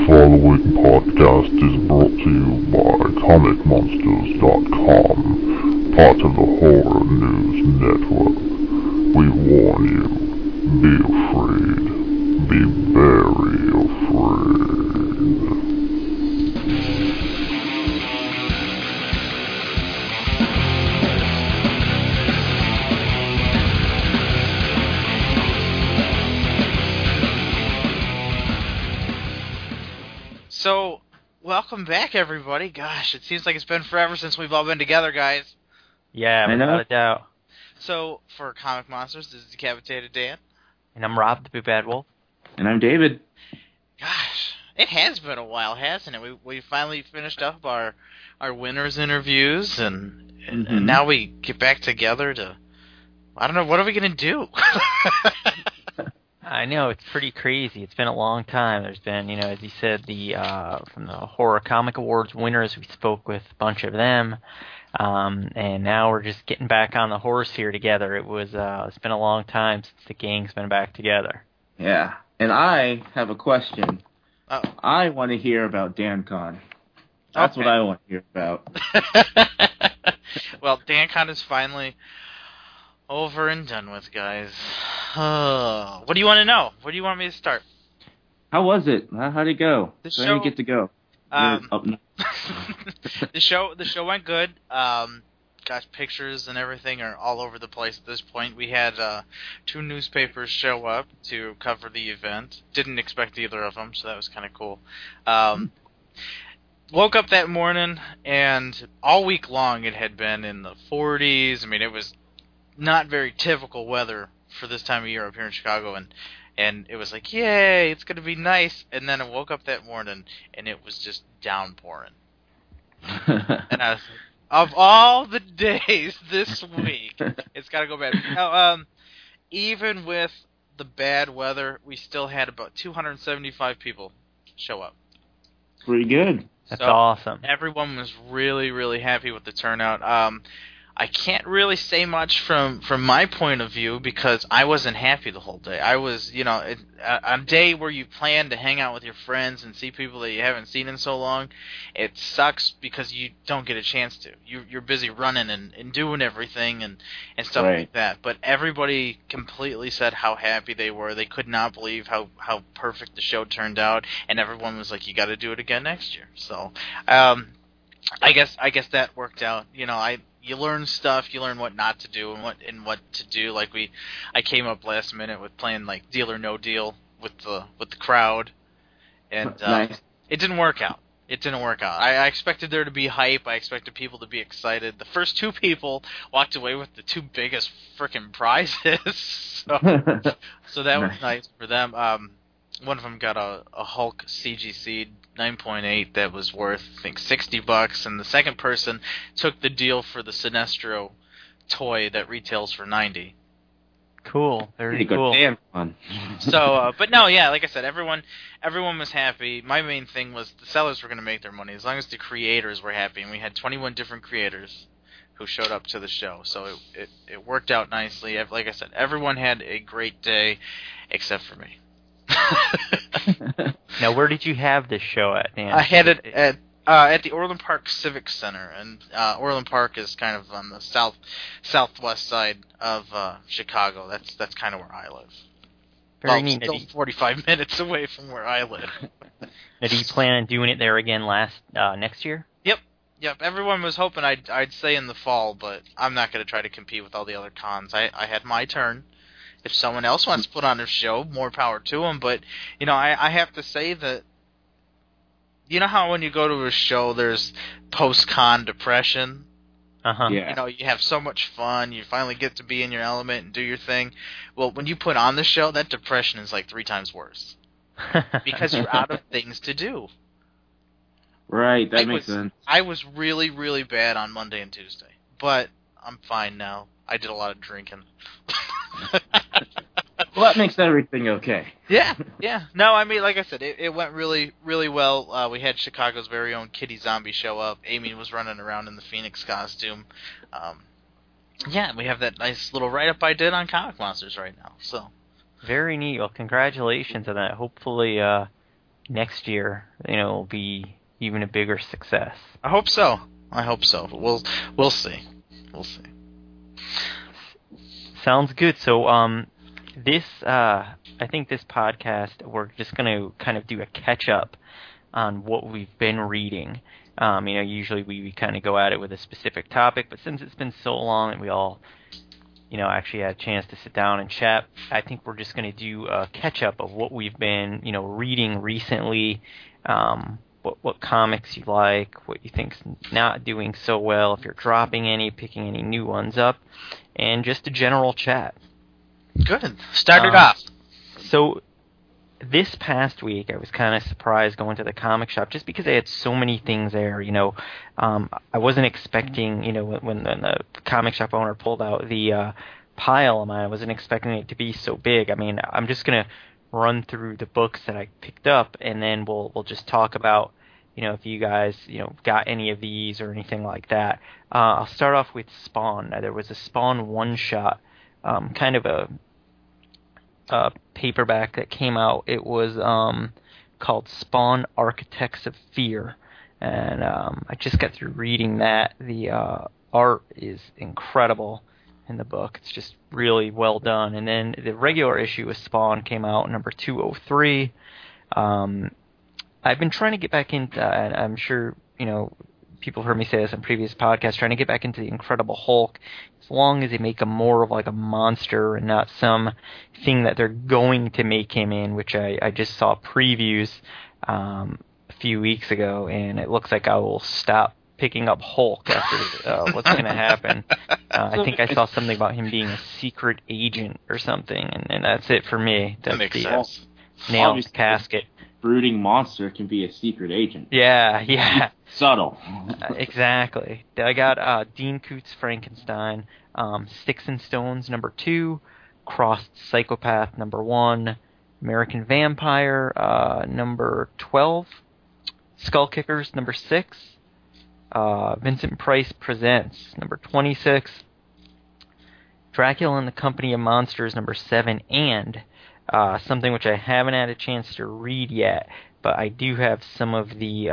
following podcast is brought to you by ComicMonsters.com, part of the Horror News Network. We warn you, be afraid. Be very afraid. So, welcome back, everybody. Gosh, it seems like it's been forever since we've all been together, guys. Yeah, without a doubt. So, for Comic Monsters, this is Decapitated Dan. And I'm Rob, the Big Bad Wolf. And I'm David. Gosh, it has been a while, hasn't it? We finally finished up our winners interviews, and now we get back together to, I don't know, what are we going to do? I know, it's pretty crazy. It's been a long time. There's been, as you said, from the Horror Comic Awards winners, we spoke with a bunch of them, and now we're just getting back on the horse here together. It's been a long time since the gang's been back together. Yeah, and I have a question. Uh-oh. I want to hear about DanCon. That's what I want to hear about. Well, DanCon is finally over and done with, guys. What do you want to know? Where do you want me to start? How was it? How'd it go? The Where show- did you get to go? The show went good. Gosh, pictures and everything are all over the place at this point. We had 2 newspapers show up to cover the event. Didn't expect either of them, so that was kind of cool. Woke up that morning, and all week long it had been in the 40s. I mean, it was not very typical weather for this time of year up here in Chicago, and it was like, yay, it's going to be nice. And then I woke up that morning, and it was just downpouring. And I was like, of all the days this week, it's got to go bad. Now, even with the bad weather, we still had about 275 people show up. Pretty good. That's So awesome. Everyone was really, really happy with the turnout. I can't really say much from my point of view because I wasn't happy the whole day. I was, on a day where you plan to hang out with your friends and see people that you haven't seen in so long, it sucks because you don't get a chance to. You're busy running and doing everything and stuff Right. like that. But everybody completely said how happy they were. They could not believe how perfect the show turned out, and everyone was like, "You got to do it again next year." So, I guess that worked out. You learn stuff, you learn what not to do and what to do. Like I came up last minute with playing like Deal or No Deal with the crowd, and Nice. it didn't work out. I expected there to be hype. I expected people to be excited. The first 2 people walked away with the 2 biggest frickin' prizes, so that was nice for them. One of them got a Hulk CGC 9.8 that was worth, I think, $60, and the second person took the deal for the Sinestro toy that retails for $90. Cool. Very Pretty good. cool. DanCon. So, but no, yeah, like I said, everyone was happy. My main thing was the sellers were going to make their money as long as the creators were happy, and we had 21 different creators who showed up to the show, so it worked out nicely. Like I said, everyone had a great day except for me. Now, where did you have this show at, Dan? I had it at the Orland Park Civic Center, and Orland Park is kind of on the southwest side of Chicago. That's kind of where I live. Very neat. Still 45 minutes away from where I live. Now, do you plan on doing it there again next year? Yep. Everyone was hoping I'd say in the fall, but I'm not going to try to compete with all the other cons. I had my turn. If someone else wants to put on a show, more power to them. But, I have to say that, you know how when you go to a show, there's post-con depression? Uh-huh. Yeah. You have so much fun. You finally get to be in your element and do your thing. Well, when you put on the show, that depression is like 3 times worse. Because you're out of things to do. Right, that makes sense. I was really, really bad on Monday and Tuesday. But I'm fine now. I did a lot of drinking. Well, that makes everything okay. Yeah. No, I mean, like I said, it went really, really well. We had Chicago's very own Kitty Zombie show up. Amy was running around in the Phoenix costume. Yeah, we have that nice little write-up I did on Comic Monsters right now. So Very neat. Well, congratulations on that. Hopefully next year, will be even a bigger success. I hope so. We'll see. We'll see. Sounds good. So, I think this podcast, we're just going to kind of do a catch up on what we've been reading. Usually we kind of go at it with a specific topic, but since it's been so long and we all, actually had a chance to sit down and chat, I think we're just going to do a catch up of what we've been, reading recently, what comics you like, what you think's not doing so well, if you're dropping any, picking any new ones up, and just a general chat. Good. Start it off. So this past week, I was kind of surprised going to the comic shop just because they had so many things there. I wasn't expecting, when the comic shop owner pulled out the pile of mine, I wasn't expecting it to be so big. I mean, I'm just gonna run through the books that I picked up, and then we'll just talk about, if you guys, got any of these or anything like that. I'll start off with Spawn. There was a Spawn one-shot, kind of a paperback that came out. It was called Spawn Architects of Fear, and I just got through reading that. The art is incredible in the book. It's just really well done. And then the regular issue of Spawn came out, number 203. I've been trying to get back into, and I'm sure people have heard me say this on previous podcasts, trying to get back into the Incredible Hulk, as long as they make him more of like a monster and not some thing that they're going to make him in, which I just saw previews a few weeks ago, and it looks like I will stop picking up Hulk after what's going to happen. I think I saw something about him being a secret agent or something, and that's it for me. That's that makes the sense. nail in the Obviously, casket. Brooding monster can be a secret agent. Yeah. Subtle. Exactly. I got Dean Koontz Frankenstein, Sticks and Stones number 2, Crossed Psychopath number 1, American Vampire number 12, Skull Kickers number 6, Vincent Price Presents number 26, Dracula and the Company of Monsters number 7, and something which I haven't had a chance to read yet, but I do have some of the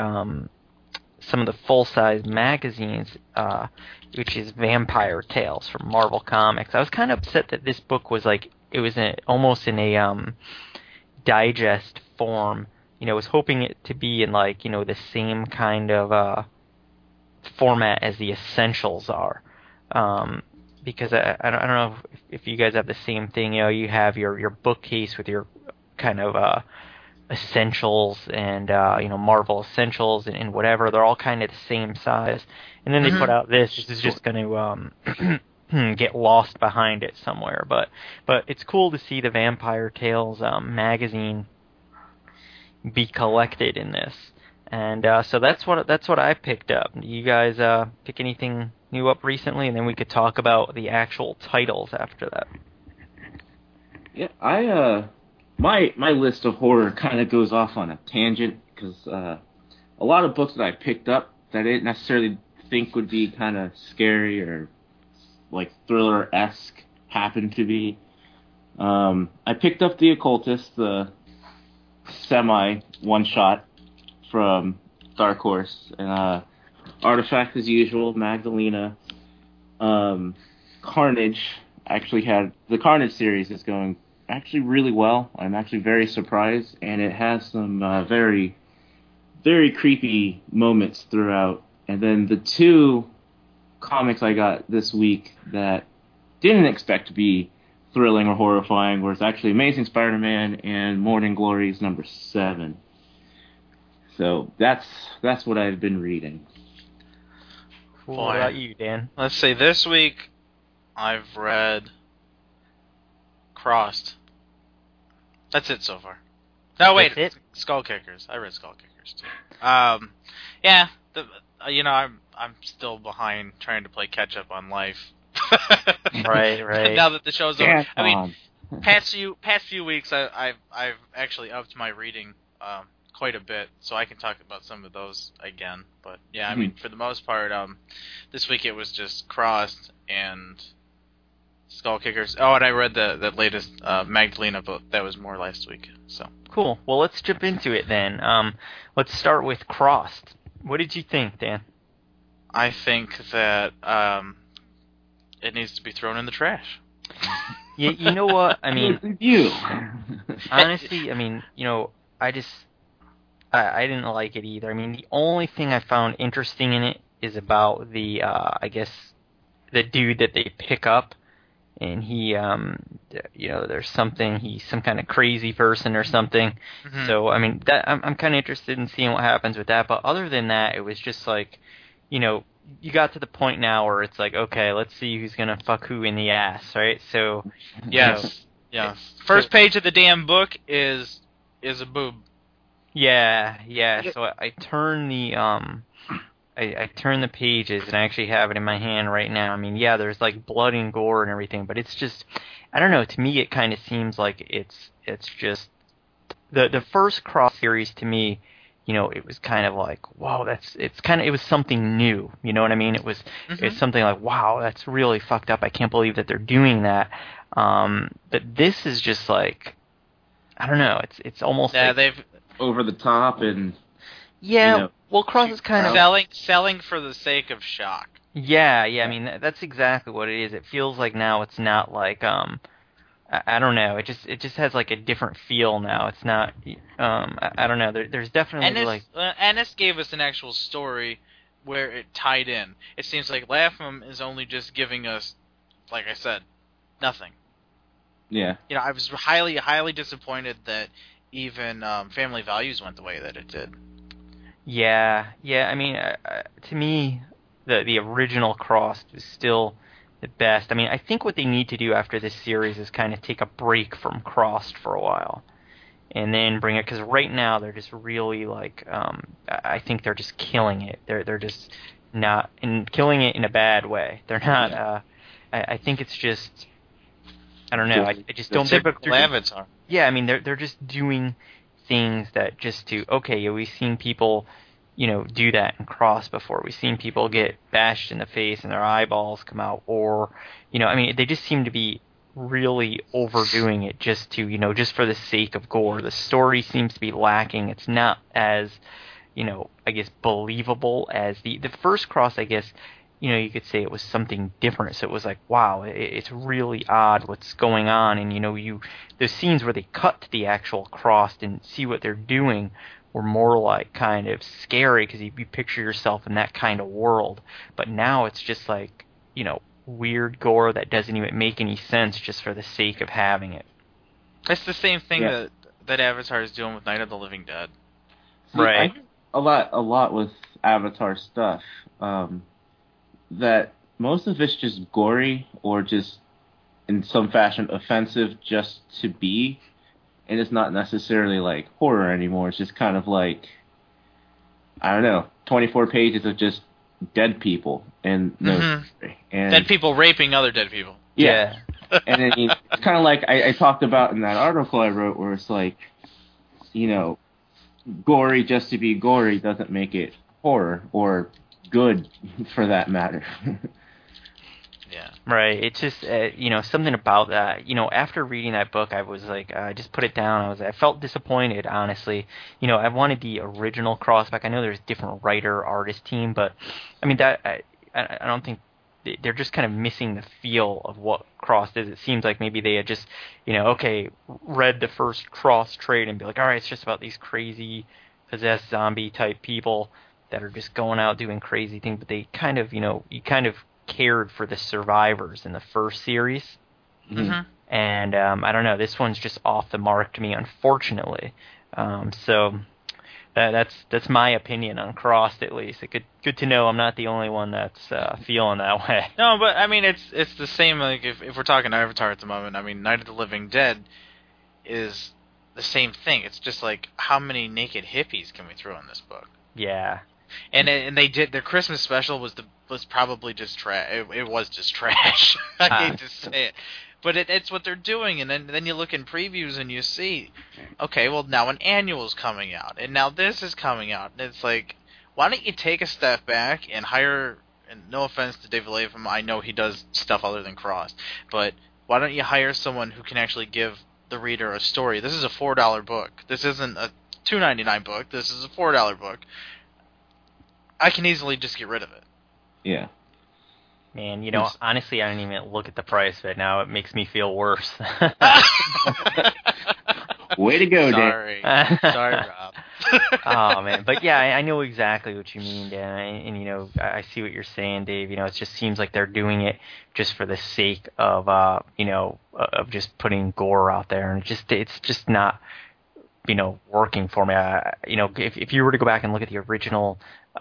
full-size magazines, which is Vampire Tales from Marvel Comics. I was kind of upset that this book was almost in a digest form. I was hoping it to be in the same kind of format as the Essentials are. Because I don't know if you guys have the same thing. You have your bookcase with your kind of Essentials and Marvel Essentials and whatever. They're all kind of the same size. And then they put out this. This is just going to get lost behind it somewhere. But it's cool to see the Vampire Tales magazine be collected in this. And so that's what I picked up. You guys pick anything new up recently, and then we could talk about the actual titles after that. Yeah, my list of horror kind of goes off on a tangent because a lot of books that I picked up that I didn't necessarily think would be kind of scary or like thriller-esque happened to be. I picked up The Occultist, the semi one-shot from Dark Horse, and Artifact as usual, Magdalena. Carnage actually had the Carnage series is going actually really well. I'm actually very surprised, and it has some very, very creepy moments throughout. And then the two comics I got this week that didn't expect to be thrilling or horrifying was actually Amazing Spider-Man and Morning Glories number 7. So that's what I've been reading. Cool. What about you, Dan? Let's see. This week, I've read Crossed. That's it so far. No, wait. That's it? Skull Kickers. I read Skull Kickers too. Yeah. I'm still behind trying to play catch up on life. Right. Now that the show's over. Yeah, I mean, past few weeks, I've actually upped my reading quite a bit, so I can talk about some of those again. But yeah, I mean, for the most part, this week it was just Crossed and Skull Kickers. Oh, and I read that latest Magdalena book. That was more last week. So Cool. Well, let's jump into it then. Let's start with Crossed. What did you think, Dan? I think that it needs to be thrown in the trash. You know what? I mean, review. honestly, I mean, I didn't like it either. I mean, the only thing I found interesting in it is about the, I guess, the dude that they pick up, and he, there's something, he's some kind of crazy person or something. Mm-hmm. So, I mean, that I'm kind of interested in seeing what happens with that. But other than that, it was just like, you got to the point now where it's like, okay, let's see who's gonna fuck who in the ass, right? So, Yes. First page of the damn book is a boob. Yeah. So I turn the I turn the pages, and I actually have it in my hand right now. I mean, yeah, there's like blood and gore and everything, but it's just, I don't know. To me, it kind of seems like it's just the first Cross series to me. It was kind of like, wow, it was something new. You know what I mean? It was it's something like, wow, that's really fucked up. I can't believe that they're doing that. But this is just like, I don't know. It's almost like they've over the top and well, Cross is kind of selling for the sake of shock. Yeah. I mean, that's exactly what it is. It feels like now it's not like I don't know. It just has like a different feel now. It's not. I don't know. There's definitely Ennis gave us an actual story where it tied in. It seems like Lapham is only just giving us, like I said, nothing. Yeah. I was highly, highly disappointed that even Family Values went the way that it did. Yeah. I mean, to me, the original Crossed was still the best. I mean, I think what they need to do after this series is kind of take a break from Crossed for a while, and then bring it, because right now they're just really like, I think they're just killing it. They're just not, and killing it in a bad way. They're not. I think it's just, I don't know. I just don't. Typical Avatar. Yeah, I mean, they're just doing things that just to, okay, we've seen people do that in Cross before. We've seen people get bashed in the face and their eyeballs come out, or, I mean, they just seem to be really overdoing it just to, just for the sake of gore. The story seems to be lacking. It's not as, I guess, believable as the first Cross, I guess. You could say it was something different. So it was like, wow, it's really odd what's going on. And, the scenes where they cut to the actual Crossed and see what they're doing were more like kind of scary, because you picture yourself in that kind of world. But now it's just like, weird gore that doesn't even make any sense just for the sake of having it. It's the same thing that Avatar is doing with Night of the Living Dead. Right. A lot with Avatar stuff. That most of it's just gory or just in some fashion offensive just to be. And it's not necessarily like horror anymore. It's just kind of like, I don't know, 24 pages of just dead people and and dead people raping other dead people. Yeah. And then it's kind of like I talked about in that article I wrote, where it's like, gory just to be gory doesn't make it horror or good for that matter. Yeah. Right. It's just, something about that. After reading that book, I was like, I just put it down. I felt disappointed, honestly. I wanted the original Cross back. I know there's a different writer-artist team, but, I mean, that I don't think they're just kind of missing the feel of what Crossed is. It seems like maybe they had just, read the first Cross trade and be like, all right, it's just about these crazy, possessed zombie-type people that are just going out doing crazy things. But they kind of, you kind of cared for the survivors in the first series. Mm-hmm. And I don't know, this one's just off the mark to me, unfortunately. So that's my opinion on Crossed, at least. Good to know I'm not the only one that's feeling that way. No, but I mean, it's the same. Like if we're talking Avatar at the moment, I mean, Night of the Living Dead is the same thing. It's just like, how many naked hippies can we throw in this book? Yeah. And they did, their Christmas special was probably just trash. It was just trash. I hate to say it, but it's what they're doing. And then you look in previews and you see, okay, well now an annual's coming out, and now this is coming out, and it's like, why don't you take a step back and hire? And no offense to David Lapham, I know he does stuff other than Cross, but why don't you hire someone who can actually give the reader a story? This is a $4 book. This isn't a $2.99 book. This is a $4 book. I can easily just get rid of it. Yeah. Man, honestly, I didn't even look at the price, but now it makes me feel worse. Way to go, Sorry. Dan. Sorry, Rob. Oh, man. But yeah, I know exactly what you mean, Dan. And I see what you're saying, Dave. It just seems like they're doing it just for the sake of, of just putting gore out there. And it's just not, working for me. If you were to go back and look at the original,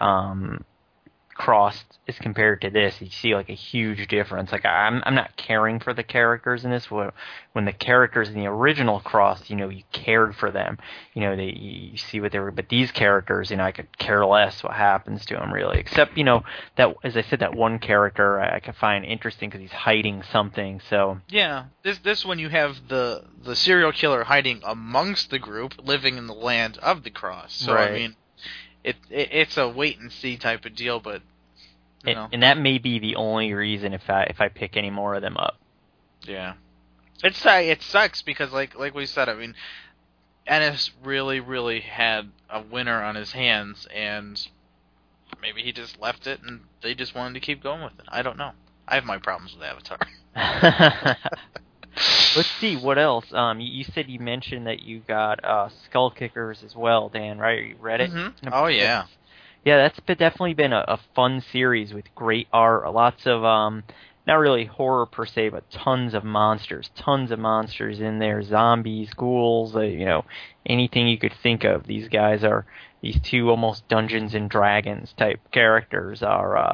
Crossed as compared to this, you see like a huge difference. Like I'm not caring for the characters in this. When the characters in the original Crossed, you cared for them. You see what they were. But these characters, I could care less what happens to them really. Except that, as I said, that one character I could find interesting because he's hiding something. So yeah, this one you have the serial killer hiding amongst the group, living in the land of the Crossed. So right. I mean. It's a wait and see type of deal, but and that may be the only reason if I pick any more of them up. Yeah, it sucks because like we said, I mean, Ennis really had a winner on his hands, and maybe he just left it and they just wanted to keep going with it. I don't know. I have my problems with Avatar. Let's see, what else? You said you mentioned that you got Skull Kickers as well, Dan, right? You read it? Mm-hmm. Oh, yeah. Yeah, that's definitely been a fun series with great art. Lots of, not really horror per se, but tons of monsters. Tons of monsters in there. Zombies, ghouls, anything you could think of. These two almost Dungeons and Dragons type characters are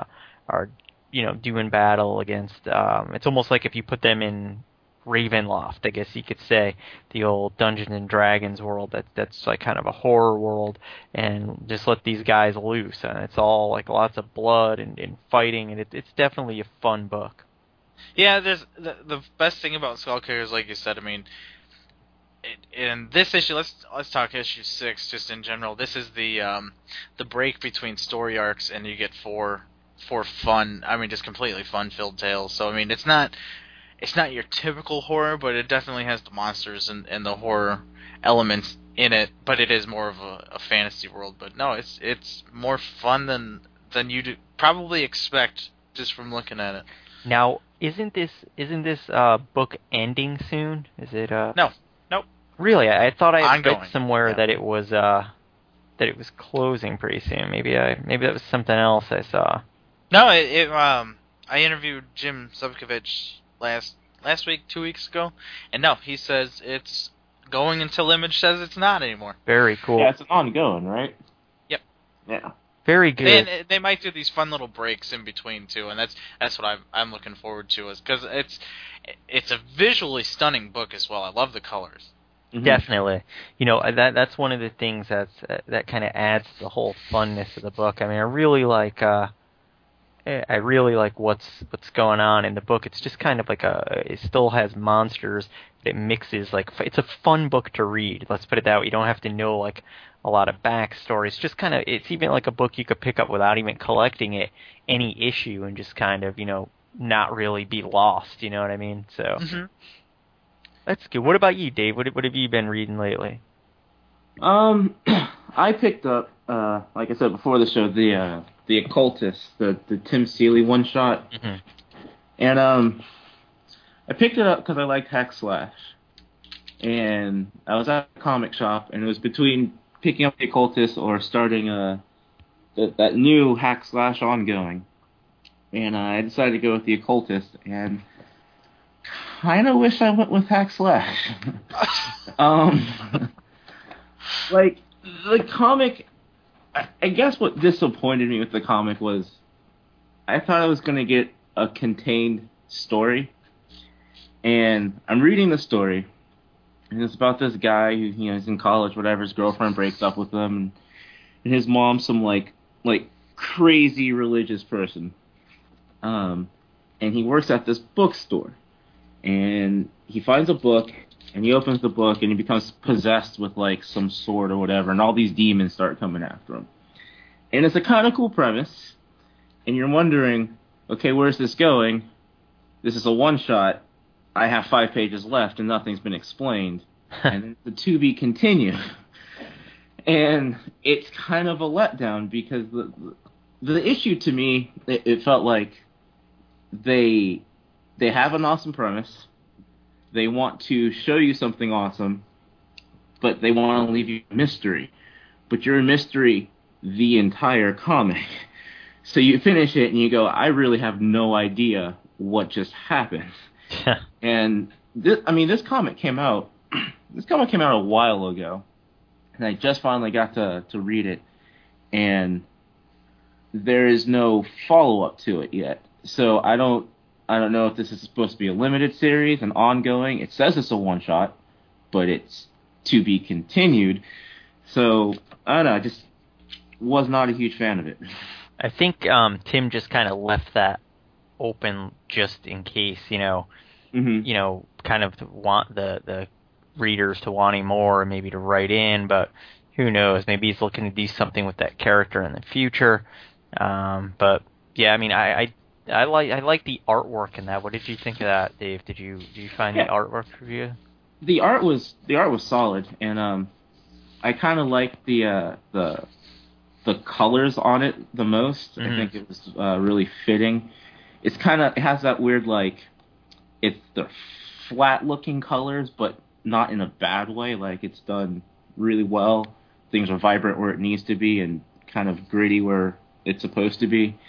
doing battle against, it's almost like if you put them in Ravenloft, I guess you could say, the old Dungeons and Dragons world. That's like kind of a horror world, and just let these guys loose, and it's all like lots of blood and fighting, and it's definitely a fun book. Yeah, there's the best thing about Skull Kickers, like you said. I mean, in this issue, let's talk issue 6 just in general. This is the break between story arcs, and you get four fun. I mean, just completely fun-filled tales. So I mean, it's not your typical horror, but it definitely has the monsters and the horror elements in it. But it is more of a fantasy world. But no, it's more fun than you'd probably expect just from looking at it. Now, isn't this book ending soon? Is it? No, nope. Really, I thought I had read somewhere yeah. that it was closing pretty soon. Maybe that was something else I saw. No, I interviewed Jim Subkovich last week, 2 weeks ago, and no, he says it's going until Image says it's not anymore. Very cool. Yeah, it's an ongoing, right? Yep. Yeah. Very good. They might do these fun little breaks in between too, and that's what I'm looking forward to, is because it's a visually stunning book as well. I love the colors. Mm-hmm. Definitely. That's one of the things that kind of adds to the whole funness of the book. I mean, I really like what's going on in the book. It's just kind of like it still has monsters. It mixes it's a fun book to read. Let's put it that way. You don't have to know like a lot of backstory. It's just kind of, it's even like a book you could pick up without even collecting it any issue and just kind of not really be lost. You know what I mean? So that's good. What about you, Dave? What have you been reading lately? I picked up, like I said before the show, the Occultist, the Tim Seeley one shot, and I picked it up because I liked Hack Slash, and I was at a comic shop, and it was between picking up the Occultist or starting that new Hack Slash ongoing, and I decided to go with the Occultist, and kind of wish I went with Hack Slash. Like the comic. I guess what disappointed me with the comic was I thought I was going to get a contained story. And I'm reading the story, and it's about this guy who, he's in college, whatever, his girlfriend breaks up with him, and his mom's some, like crazy religious person. And he works at this bookstore, and he finds a book, and he opens the book, and he becomes possessed with, some sword or whatever, and all these demons start coming after him. And it's a kind of cool premise, and you're wondering, okay, where's this going? This is a one-shot. I have 5 pages left and nothing's been explained, and the to be continued. And it's kind of a letdown because the issue to me, it felt like they have an awesome premise, they want to show you something awesome, but they want to leave you a mystery. But you're a mystery the entire comic. So you finish it and you go, I really have no idea what just happened. And this comic came out. This comic came out a while ago, and I just finally got to read it. And there is no follow up to it yet. So I don't know if this is supposed to be a limited series, an ongoing. It says it's a one shot, but it's to be continued. So I don't know. I just was not a huge fan of it. I think Tim just kind of left that open just in case, kind of want the readers to wanting more, and maybe to write in, but who knows? Maybe he's looking to do something with that character in the future. But yeah, I mean, I like the artwork in that. What did you think of that, Dave? Did you find the artwork for you? The art was solid, and I kind of liked the colors on it the most. Mm-hmm. I think it was really fitting. It has that weird, like, it's the flat looking colors, but not in a bad way. Like, it's done really well. Things are vibrant where it needs to be, and kind of gritty where it's supposed to be.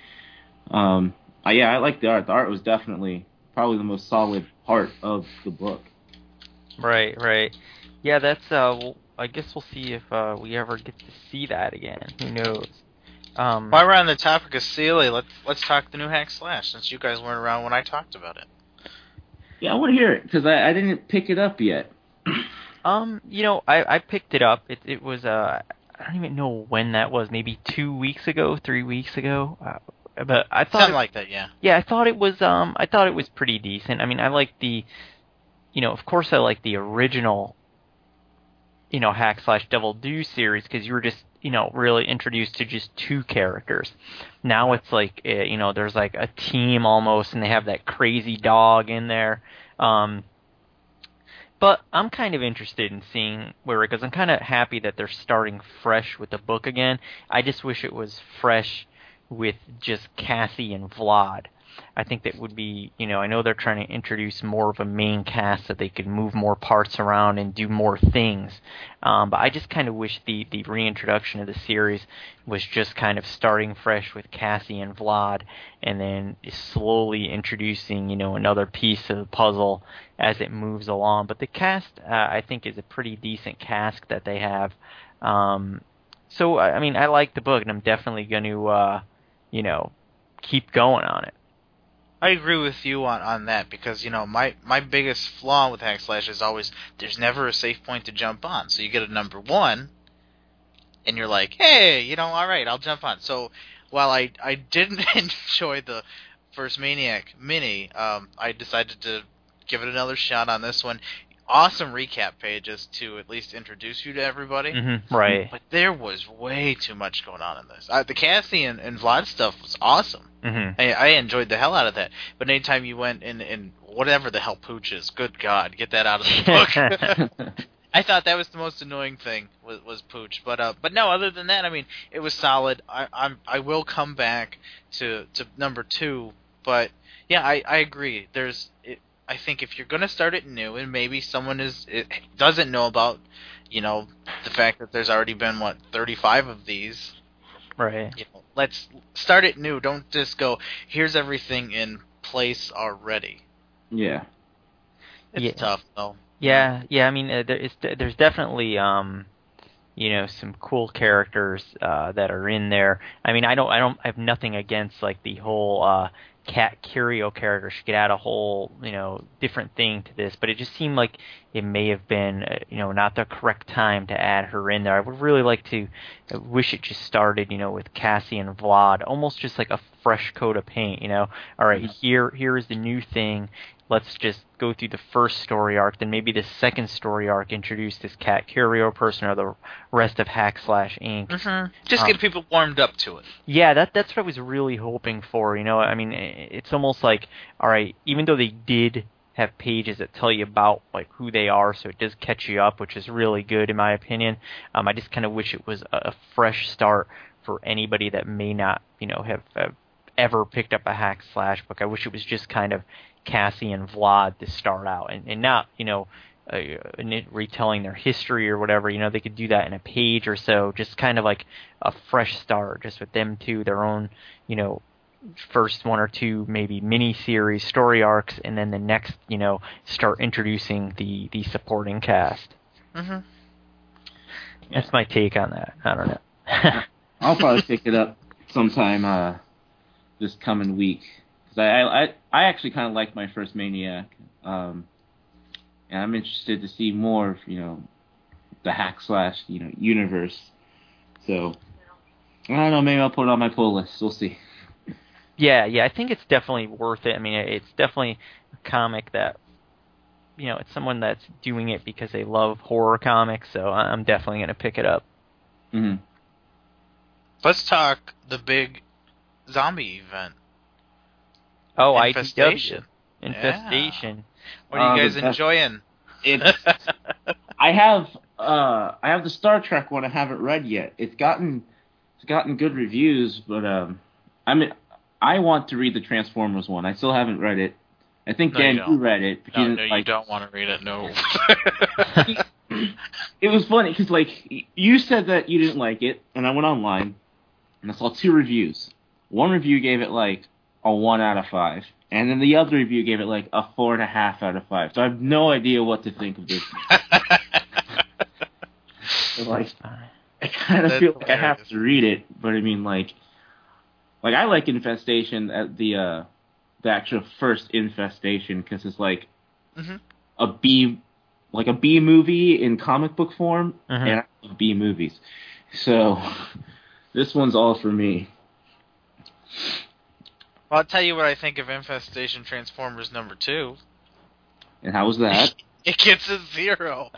I like the art. The art was definitely probably the most solid part of the book. Right. Yeah, that's. I guess we'll see if we ever get to see that again. Who knows? While we're on the topic of Seeley, let's talk the new Hack Slash, since you guys weren't around when I talked about it. Yeah, I want to hear it because I didn't pick it up yet. I picked it up. It was I don't even know when that was. Maybe 2 weeks ago, 3 weeks ago. But I thought something like that. Yeah. Yeah, I thought it was pretty decent. I mean, I like the, of course, I like the original, Hack Slash Devil Do series, because you were just, really introduced to just 2 characters. Now it's like, there's like a team almost, and they have that crazy dog in there. But I'm kind of interested in seeing where it goes. I'm kind of happy that they're starting fresh with the book again. I just wish it was fresh with just Cassie and Vlad. I think that would be, I know they're trying to introduce more of a main cast so they could move more parts around and do more things. But I just kind of wish the reintroduction of the series was just kind of starting fresh with Cassie and Vlad, and then slowly introducing, another piece of the puzzle as it moves along. But the cast, I think, is a pretty decent cast that they have. So, I mean, I like the book, and I'm definitely going to, keep going on it. I agree with you on that, because, my biggest flaw with Hack Slash is always there's never a safe point to jump on. So you get a number 1, and you're like, hey, all right, I'll jump on. So while I didn't enjoy the first Maniac mini, I decided to give it another shot on this one. Awesome recap pages to at least introduce you to everybody. Mm-hmm, right. But there was way too much going on in this. The Cassie and Vlad stuff was awesome. Mm-hmm. I enjoyed the hell out of that. But anytime you went in whatever the hell Pooch is, good God, get that out of the book. I thought that was the most annoying thing was Pooch. But no, other than that, I mean, it was solid. I will come back to number 2. But yeah, I agree. I think if you're going to start it new, and maybe someone doesn't know about, the fact that there's already been, 35 of these. Right. Let's start it new. Don't just go, here's everything in place already. Yeah. It's tough, though. Yeah. I mean, there's definitely, some cool characters that are in there. I mean, I have nothing against, like, the whole Cat Curio character. She could add a whole, different thing to this, but it just seemed like it may have been, not the correct time to add her in there. I would really like to, wish it just started, with Cassie and Vlad, almost just like a fresh coat of paint, All right, here is the new thing. Let's just go through the first story arc, then maybe the second story arc introduce this Cat Curio person or the rest of Hack Slash Inc. Mm-hmm. Just get people warmed up to it. Yeah, that's what I was really hoping for. I mean, it's almost like, all right, even though they did have pages that tell you about like who they are, so it does catch you up, which is really good in my opinion. I just kind of wish it was a fresh start for anybody that may not, have ever picked up a hack slash book. I wish it was just kind of Cassie and Vlad to start out, and not, retelling their history or whatever. They could do that in a page or so, just kind of like a fresh start, just with them two, their own, first one or two maybe mini-series story arcs, and then the next, start introducing the supporting cast. Mm-hmm. That's my take on that. I don't know. I'll probably pick it up sometime this coming week, because I actually kind of liked my first Maniac, and I'm interested to see more of, the hack slash, universe. So I don't know, maybe I'll put it on my pull list. We'll see. Yeah, I think it's definitely worth it. I mean, it's definitely a comic that, it's someone that's doing it because they love horror comics, so I'm definitely going to pick it up. Mm-hmm. Let's talk the big zombie event. Oh, Infestation. IDW. Infestation. Yeah. What are you guys enjoying? I have the Star Trek one I haven't read yet. It's gotten good reviews, but I want to read the Transformers one. I still haven't read it. I think Dan, you read it. But you don't want to read it. No. It was funny because you said that you didn't like it, and I went online and I saw 2 reviews. One review gave it a 1 out of 5, and then the other review gave it a 4.5 out of 5. So I have no idea what to think of this. I kind of feel like I have to read it, but I mean, I like Infestation at the actual first Infestation, because it's mm-hmm. a B movie in comic book form, mm-hmm. and I love B movies. So this one's all for me. Well, I'll tell you what I think of Infestation Transformers number 2. And how was that? It gets a 0.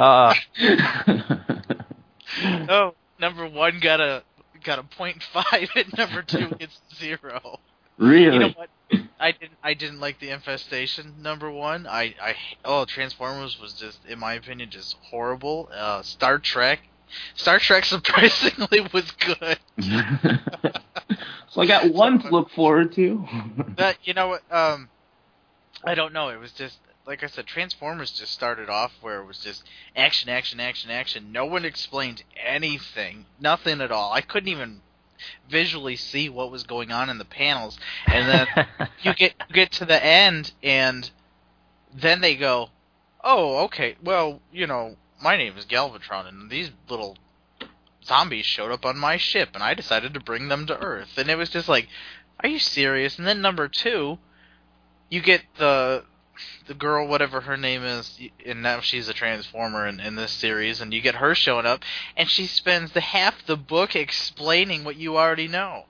Oh, number 1 got a 0.5, and number 2 gets 0. Really? You know what? I didn't like the Infestation number 1. Transformers was just, in my opinion, just horrible. Star Trek surprisingly was good. So I got one to look forward to. But you know what? I don't know. It was just, like I said, Transformers just started off where it was just action, action, action, action. No one explained anything, nothing at all. I couldn't even visually see what was going on in the panels. And then you get to the end, and then they go, "Oh, okay. Well, my name is Galvatron, and these little zombies showed up on my ship, and I decided to bring them to Earth." And it was just like, are you serious? And then number 2, you get the girl, whatever her name is, and now she's a Transformer in this series, and you get her showing up, and she spends half the book explaining what you already know.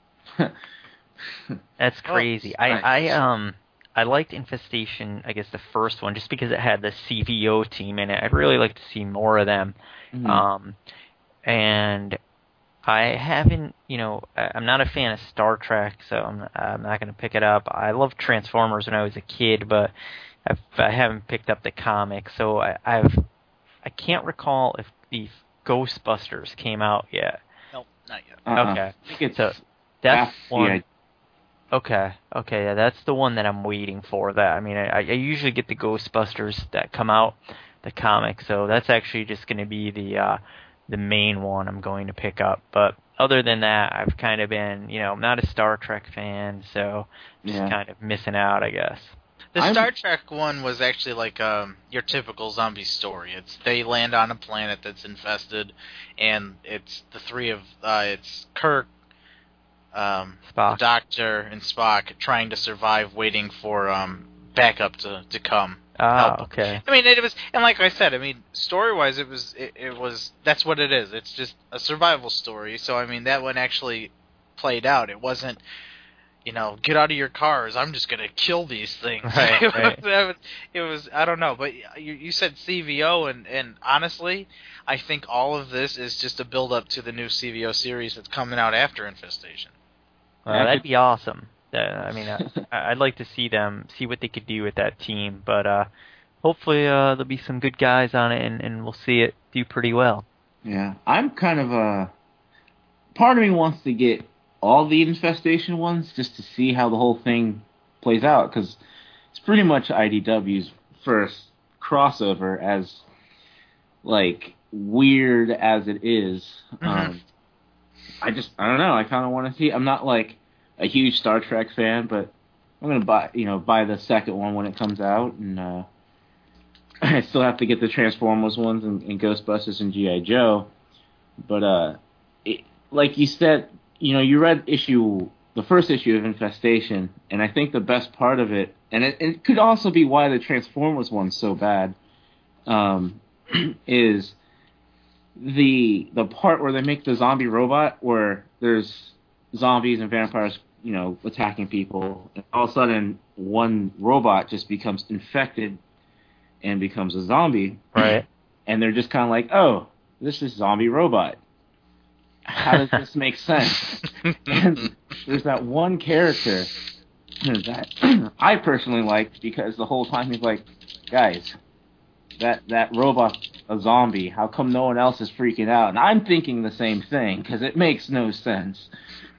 That's crazy. I liked Infestation, I guess the first one, just because it had the CVO team in it. I'd really like to see more of them. Mm-hmm. And I haven't, I'm not a fan of Star Trek, so I'm not going to pick it up. I loved Transformers when I was a kid, but I haven't picked up the comic, so I can't recall if the Ghostbusters came out yet. Nope, not yet. Okay, I think so that's one. Okay, yeah, that's the one that I'm waiting for. That I usually get the Ghostbusters that come out, the comic, so that's actually just going to be the main one I'm going to pick up. But other than that, I've kind of been, I'm not a Star Trek fan, so just kind of missing out, I guess. The Star Trek one was actually like your typical zombie story. They land on a planet that's infested, and it's the three of it's Kirk, Spock, the Doctor, and Spock trying to survive, waiting for backup to come. Okay. I mean, it was, and like I said, story-wise, it was that's what it is. It's just a survival story. So I mean, that one actually played out. It wasn't, get out of your cars, I'm just gonna kill these things. Right, It was, I don't know, but you said CVO, and honestly, I think all of this is just a build-up to the new CVO series that's coming out after Infestation. Well, that'd be awesome. I mean, I'd like to see what they could do with that team, but hopefully there'll be some good guys on it, and we'll see it do pretty well. Yeah, I'm kind of part of me wants to get all the Infestation ones just to see how the whole thing plays out, because it's pretty much IDW's first crossover, as like weird as it is. Mm-hmm. I don't know. I kind of want to see. I'm not like a huge Star Trek fan, but I'm gonna buy the second one when it comes out, and I still have to get the Transformers ones and Ghostbusters and G.I. Joe. But like you said, you read the first issue of Infestation, and I think the best part of it, and it could also be why the Transformers one's so bad, is the part where they make the zombie robot, where there's zombies and vampires, attacking people, and all of a sudden one robot just becomes infected and becomes a zombie. Right. And they're just kind of like, oh, this is zombie robot. How does this make sense? And there's that one character that I personally liked, because the whole time he's like, guys, that robot's a zombie. How come no one else is freaking out? And I'm thinking the same thing, because it makes no sense.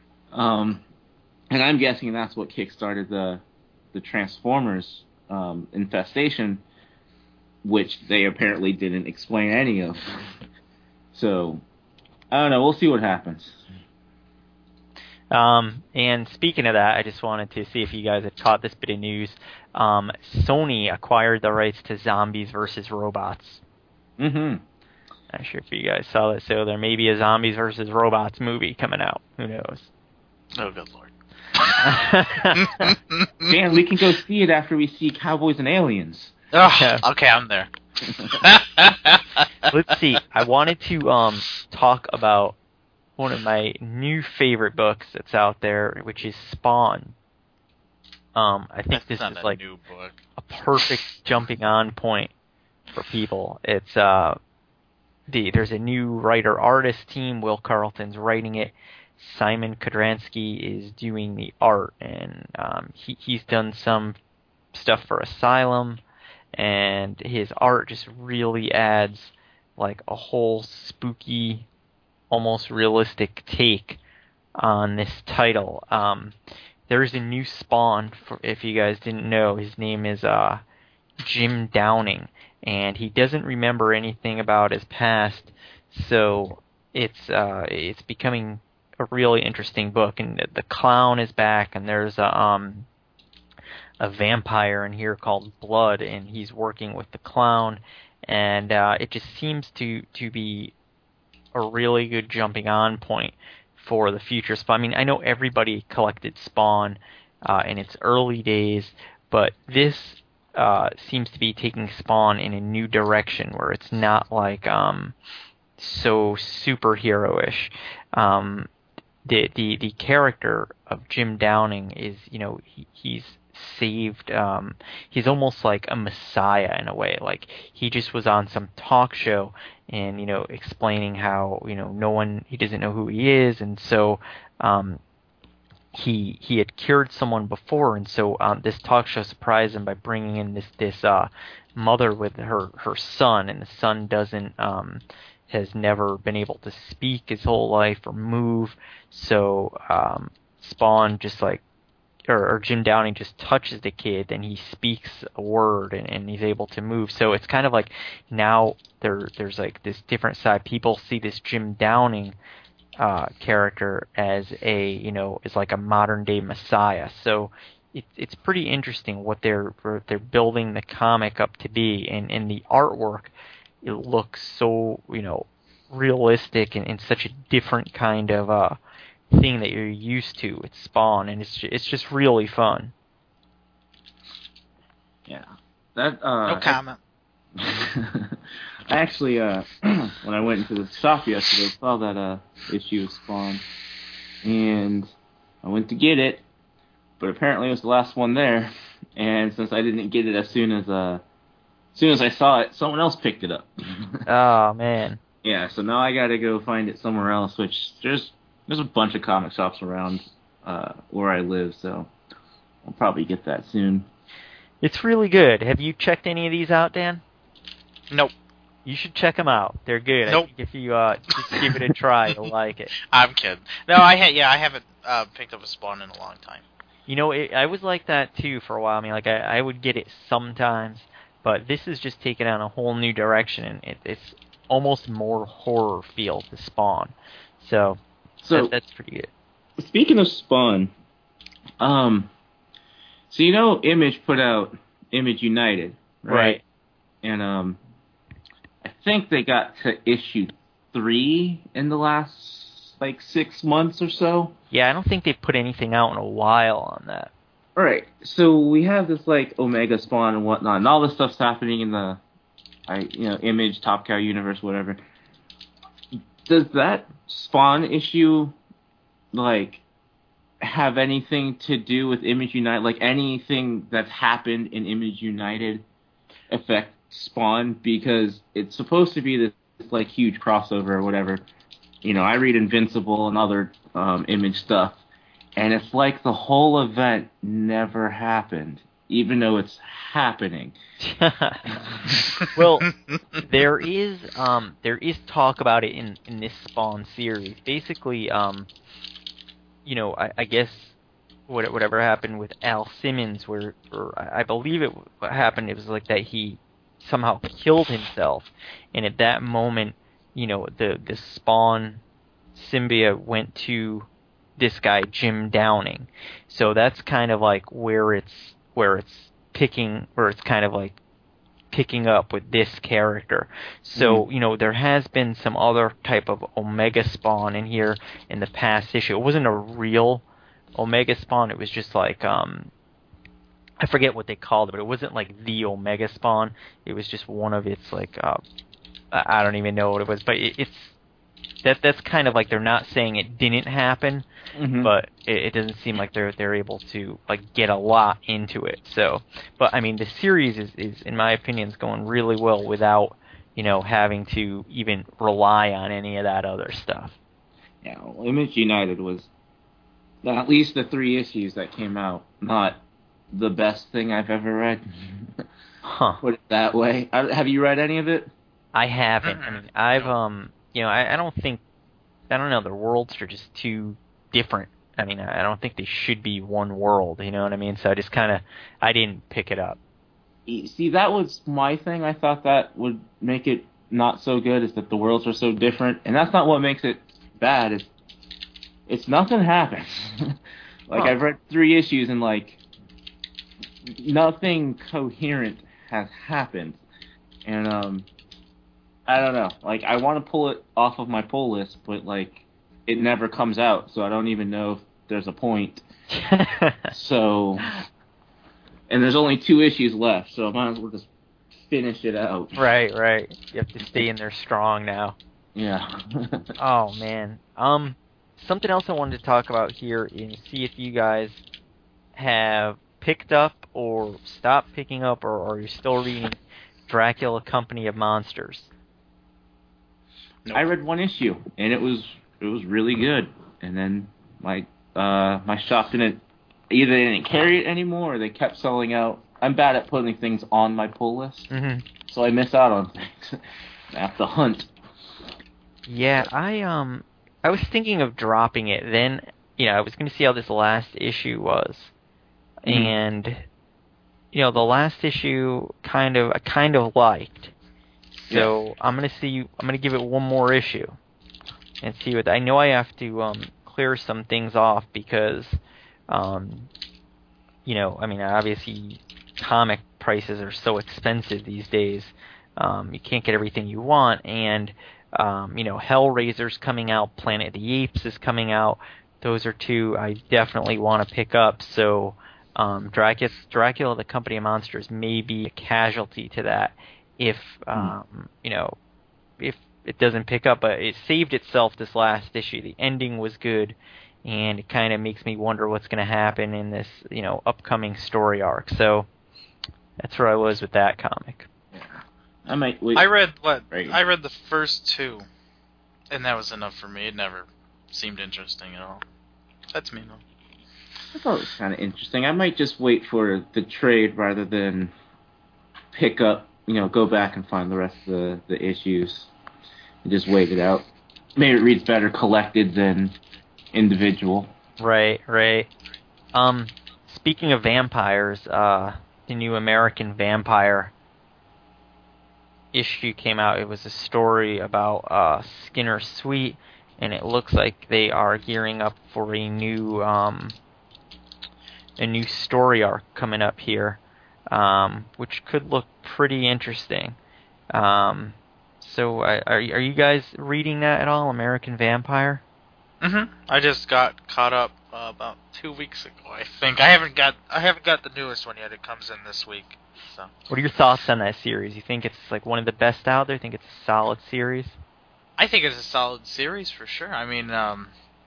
And I'm guessing that's what kickstarted the Transformers Infestation, which they apparently didn't explain any of. So, I don't know. We'll see what happens. And speaking of that, I just wanted to see if you guys had caught this bit of news. Sony acquired the rights to Zombies vs. Robots. Mm-hmm. Not sure if you guys saw that. So there may be a Zombies vs. Robots movie coming out. Who knows? Oh, good lord. Dan, we can go see it after we see Cowboys and Aliens. Oh, okay, I'm there. Let's see. I wanted to talk about one of my new favorite books that's out there, which is Spawn. I think this is like new book. a perfect jumping on point for people. It's there's a new writer-artist team. Will Carlton's writing it. Simon Kodransky is doing the art, and he's done some stuff for Asylum, and his art just really adds like a whole spooky, almost realistic take on this title. There's a new Spawn, if you guys didn't know. His name is Jim Downing, and he doesn't remember anything about his past, so it's becoming a really interesting book. And the clown is back, and there's a vampire in here called Blood, and he's working with the clown, and it just seems to be a really good jumping on point for the future Spawn. I mean, I know everybody collected Spawn in its early days, but this seems to be taking Spawn in a new direction where it's not like so superhero-ish. The character of Jim Downing is, he's saved. He's almost like a messiah in a way. Like, he just was on some talk show and explaining how he doesn't know who he is, and so he had cured someone before, and so this talk show surprised him by bringing in this mother with her son, and the son has never been able to speak his whole life or move, so Spawn just like, or Jim Downing just touches the kid and he speaks a word and he's able to move. So it's kind of like now there's like this different side. People see this Jim Downing character as is like a modern day messiah. So it's pretty interesting what they're building the comic up to be, and the artwork, it looks so realistic and in such a different kind of thing that you're used to with Spawn, and it's just really fun. Yeah, that no comment. I actually, when I went into the shop yesterday, saw that issue of Spawn, and I went to get it, but apparently it was the last one there, and since I didn't get it as soon as I saw it, someone else picked it up. Oh man. Yeah, so now I gotta go find it somewhere else, which there's a bunch of comic shops around where I live, so I'll probably get that soon. It's really good. Have you checked any of these out, Dan? Nope. You should check them out. They're good. Nope. I think if you just give it a try, you'll like it. I'm kidding. No, I haven't picked up a Spawn in a long time. You know, I was like that too for a while. I mean, like I would get it sometimes, but this is just taking on a whole new direction, and it's almost more horror feel to Spawn. So that's pretty good. Speaking of Spawn, so you know, Image put out Image United, right? And I think they got to issue 3 in the last 6 months or so. Yeah, I don't think they've put anything out in a while on that. All right, so we have this Omega Spawn and whatnot, and all this stuff's happening in the Image, Top Cow universe, whatever. Does that Spawn issue have anything to do with Image United? Like anything that's happened in Image United affect Spawn? Because it's supposed to be this huge crossover or whatever. You know, I read Invincible and other Image stuff, and it's like the whole event never happened, even though it's happening. Well, there is talk about it in this Spawn series. Basically, you know, I guess whatever happened with Al Simmons, where I believe what happened, it was like that he somehow killed himself, and at that moment, you know, the Spawn symbiote went to this guy Jim Downing. So that's kind of like where it's picking up with this character. So, you know, there has been some other type of Omega Spawn in here in the past issue. It wasn't a real Omega Spawn, it was just like I forget what they called it, but it wasn't like the Omega Spawn. It was just one of its I don't even know what it was, but that's kind of like they're not saying it didn't happen, but it doesn't seem like they're able to get a lot into it. So, but I mean, the series is in my opinion is going really well without, you know, having to even rely on any of that other stuff. Yeah, well, Image United was, at least the 3 issues that came out, not the best thing I've ever read. Huh. Put it that way. Have you read any of it? I haven't. I mean, I've you know, I don't know, their worlds are just too different. I mean, I don't think they should be one world, you know what I mean? So I didn't pick it up. See, that was my thing. I thought that would make it not so good, is that the worlds are so different, and that's not what makes it bad. It's nothing happens. I've read 3 issues and nothing coherent has happened, and I don't know. I want to pull it off of my pull list, but it never comes out, so I don't even know if there's a point. So, and there's only 2 issues left, so I might as well just finish it out. Right. You have to stay in there strong now. Yeah. Oh man. Something else I wanted to talk about here is see if you guys have picked up or stopped picking up, or are you still reading Dracula Company of Monsters? Nope. I read 1 issue, and it was really good. And then my shop didn't carry it anymore, or they kept selling out. I'm bad at putting things on my pull list, so I miss out on things. I have to hunt. Yeah, I was thinking of dropping it. Then, you know, I was going to see how this last issue was, and you know, the last issue I kind of liked. So yeah. I'm gonna give it 1 more issue and see what I know. I have to clear some things off because, you know, I mean, obviously comic prices are so expensive these days. You can't get everything you want, and you know, Hellraiser's coming out, Planet of the Apes is coming out. Those are 2 I definitely want to pick up. So Dracula, the Company of Monsters, may be a casualty to that if you know, if it doesn't pick up. But it saved itself this last issue. The ending was good, and it kind of makes me wonder what's going to happen in this, you know, upcoming story arc. So that's where I was with that comic. I might wait. I read the first 2, and that was enough for me. It never seemed interesting at all. That's me though. I thought it was kind of interesting. I might just wait for the trade rather than pick up, go back and find the rest of the issues and just wait it out. Maybe it reads better collected than individual. Right. Speaking of vampires, the new American Vampire issue came out. It was a story about Skinner Sweet, and it looks like they are gearing up for a new story arc coming up here, which could look pretty interesting. So are you guys reading that at all, American Vampire? I just got caught up about 2 weeks ago, I think. I haven't got the newest one yet. It comes in this week. So. What are your thoughts on that series? You think it's like one of the best out there? You think it's a solid series? I think it's a solid series for sure. I mean, I'm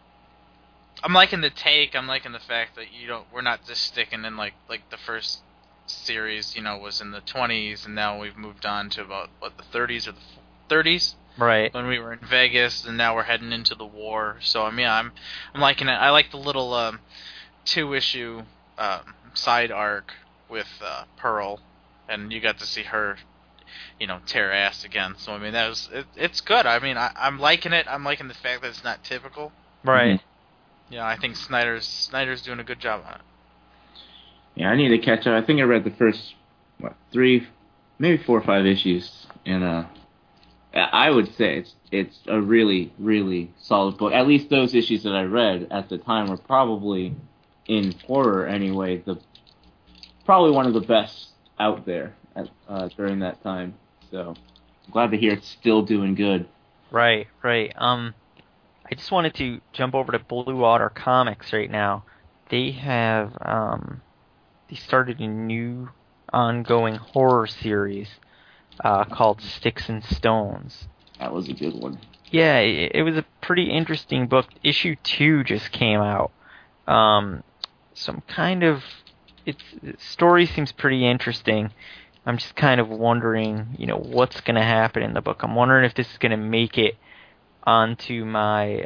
liking the take. I'm liking the fact that we're not just sticking in like the first series, was in the 20s, and now we've moved on to about the 30s or the 30s. Right. When we were in Vegas, and now we're heading into the war. So I'm liking it. I like the little 2-issue side arc with Pearl, and you got to see her, tear ass again. So it's good. I mean, I'm liking it. I'm liking the fact that it's not typical. Right. Yeah, I think Snyder's doing a good job on it. Yeah, I need to catch up. I think I read the first 3, maybe 4 or 5 issues, and I would say it's a really, really solid book. At least those issues that I read at the time were probably, in horror anyway, probably one of the best out there during that time. So I'm glad to hear it's still doing good. Right. I just wanted to jump over to Blue Water Comics right now. They have they started a new ongoing horror series called Sticks and Stones. That was a good one. Yeah, it was a pretty interesting book. Issue 2 just came out. So the story seems pretty interesting. I'm just kind of wondering, what's going to happen in the book. I'm wondering if this is going to make it onto my,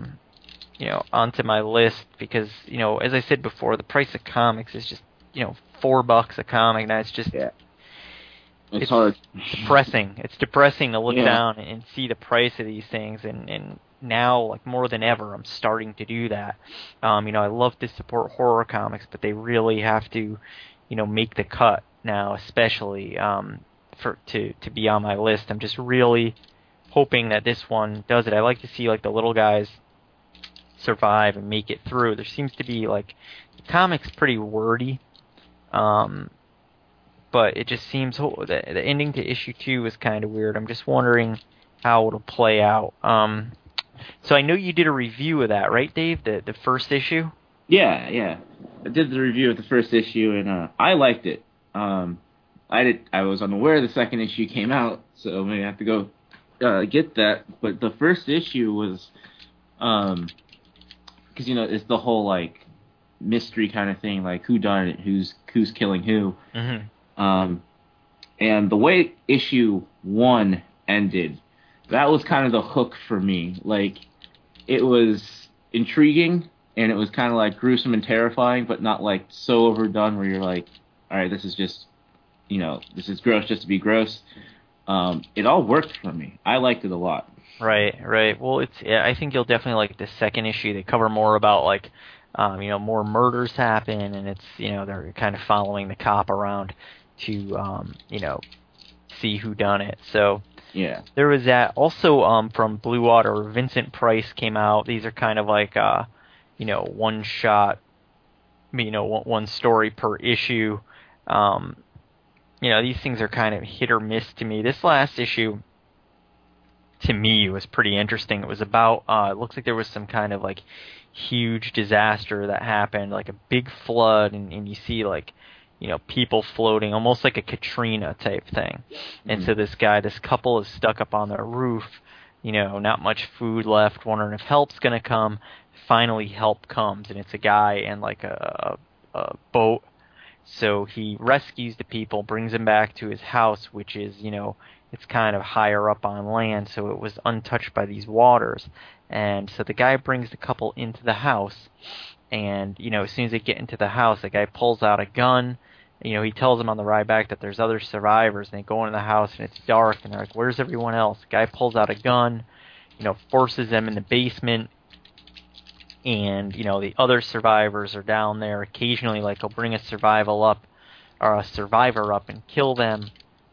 onto my list because, as I said before, the price of comics is just, $4 a comic. Now it's just, yeah. It's hard. Depressing. It's depressing to look down and see the price of these things, and now, like more than ever, I'm starting to do that. I love to support horror comics, but they really have to, make the cut now, especially to be on my list. I'm just really hoping that this one does it. I like to see like the little guys survive and make it through. There seems to be the comic's pretty wordy. But it just seems the ending to issue 2 is kind of weird. I'm just wondering how it'll play out. So I know you did a review of that, right, Dave? The first issue? Yeah. I did the review of the first issue, and I liked it. I was unaware the second issue came out, so maybe I have to go get that. But the first issue was, because it's the whole mystery kind of thing, who done it, who's killing who. Mm-hmm. And the way issue 1 ended, that was kind of the hook for me. It was intriguing, and it was kind of gruesome and terrifying, but not so overdone where you're all right, this is just, this is gross just to be gross. It all worked for me. I liked it a lot. Right. Well, I think you'll definitely like the second issue. They cover more about more murders happen, and it's, they're kind of following the cop around to, see who done it. So yeah, there was that. Also, from Blue Water, Vincent Price came out. These are kind of one shot, one story per issue. These things are kind of hit or miss to me. This last issue, to me, was pretty interesting. It was about, it looks like there was some kind of huge disaster that happened, like a big flood, and you see people floating, almost like a Katrina type thing. Mm-hmm. And so this couple is stuck up on their roof, not much food left, wondering if help's gonna come. Finally, help comes, and it's a guy in a boat. So he rescues the people, brings them back to his house, which is, it's kind of higher up on land, so it was untouched by these waters. And so the guy brings the couple into the house, and as soon as they get into the house, the guy pulls out a gun. He tells them on the ride back that there's other survivors, and they go into the house and it's dark, and they're like, "Where's everyone else?" The guy pulls out a gun, forces them in the basement, and the other survivors are down there. Occasionally, like, he'll bring a survivor up and kill them,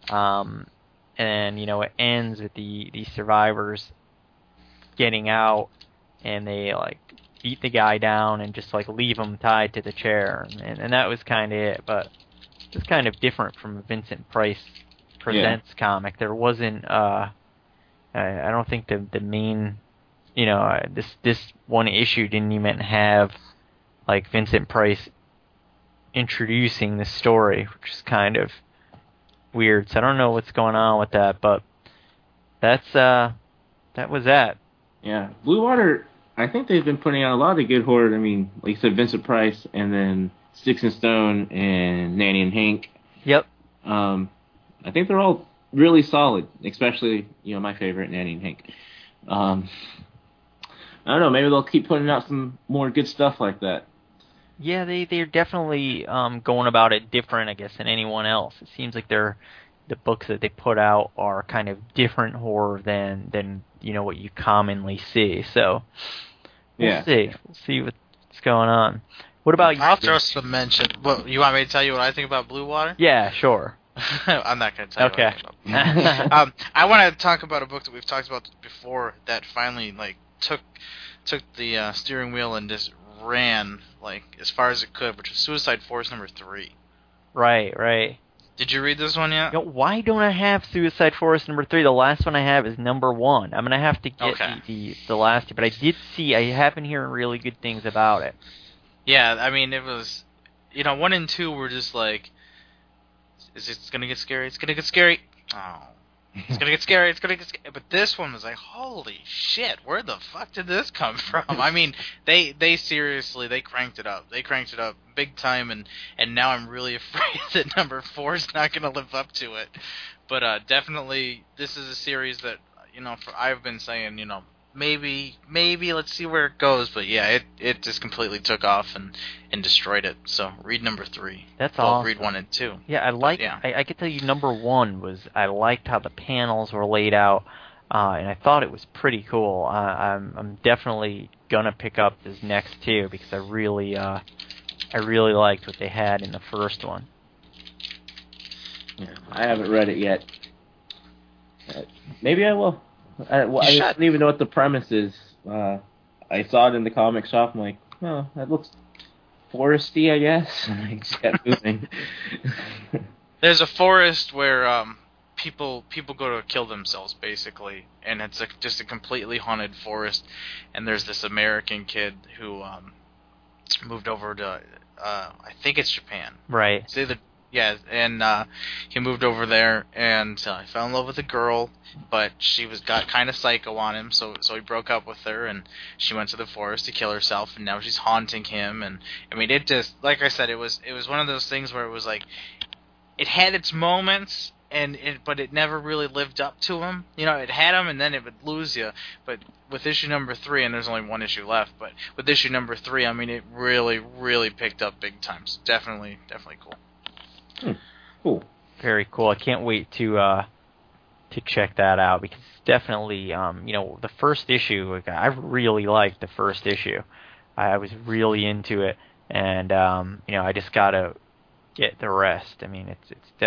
and it ends with the survivors getting out, and they like beat the guy down and just like leave him tied to the chair, and that was kind of it. But it's kind of different from a Vincent Price Presents comic. There wasn't I don't think the main this one issue didn't even have like Vincent Price introducing the story, which is kind of weird. So I don't know what's going on with that, but that was that. Yeah, Blue Water, I think they've been putting out a lot of good horror. I mean, like you said, Vincent Price, and then Sticks and Stone and Nanny and Hank. Yep. I think they're all really solid, especially, my favorite, Nanny and Hank. I don't know, maybe they'll keep putting out some more good stuff like that. Yeah, they're definitely going about it different, I guess, than anyone else. It seems like the books that they put out are kind of different horror than what you commonly see. So we'll see. We'll see what's going on. What about you? I'll just mention. Well, you want me to tell you what I think about Blue Water? Yeah, sure. I'm not going to tell you okay. what I think about. I want to talk about a book that we've talked about before that finally like took the steering wheel and just ran like as far as it could, which was Suicide Force #3. Right. Did you read this one yet? Why don't I have Suicide Force #3? The last one I have is #1. I'm gonna have to get the last two, but I have been hearing really good things about it. Yeah, I mean, it was, 1 and 2 were just like, is it gonna get scary? It's gonna get scary. Oh. It's gonna get scary, it's gonna get scary. But this one was like, holy shit, where the fuck did this come from? I mean, they seriously, they cranked it up. They cranked it up big time, and now I'm really afraid that #4 is not gonna live up to it. But definitely, this is a series that, I've been saying, maybe let's see where it goes. But yeah, it just completely took off and destroyed it. So read #3. That's awesome. Read 1 and 2. Yeah, I could tell you #1 was I liked how the panels were laid out, and I thought it was pretty cool. I'm definitely gonna pick up this next two because I really liked what they had in the first one. Yeah, I haven't read it yet. Maybe I will. I don't even know what the premise is. I saw it in the comic shop. I'm like, oh, that looks foresty, I guess. And I just kept moving. There's a forest where people go to kill themselves, basically, and it's just a completely haunted forest. And there's this American kid who moved over to I think it's Japan. Right. It's either. Yeah, and he moved over there and he fell in love with a girl, but she got kind of psycho on him, so he broke up with her, and she went to the forest to kill herself, and now she's haunting him. And I mean, it just, like I said, it was one of those things where it was like, it had its moments, but it never really lived up to him. It had him, and then it would lose you. But with issue #3, and there's only one issue left, but with issue #3, I mean, it really, really picked up big time. So definitely cool. Cool. Very cool. I can't wait to check that out because it's definitely the first issue. I really liked the first issue. I was really into it, and I just gotta get the rest. I mean, it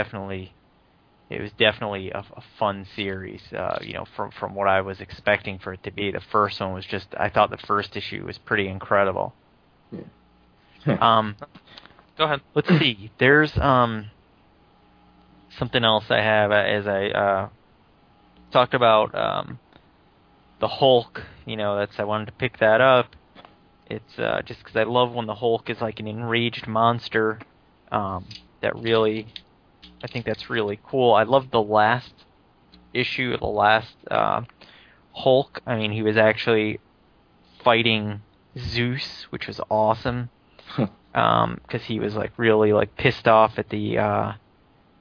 was definitely a fun series. From what I was expecting for it to be. The first one was just, I thought the first issue was pretty incredible. Yeah. Go ahead. Let's see. There's something else I have as I talked about the Hulk. I wanted to pick that up. It's just because I love when the Hulk is like an enraged monster. I think that's really cool. I love the last issue, the last Hulk. I mean, he was actually fighting Zeus, which was awesome. Because he was like really like pissed off at the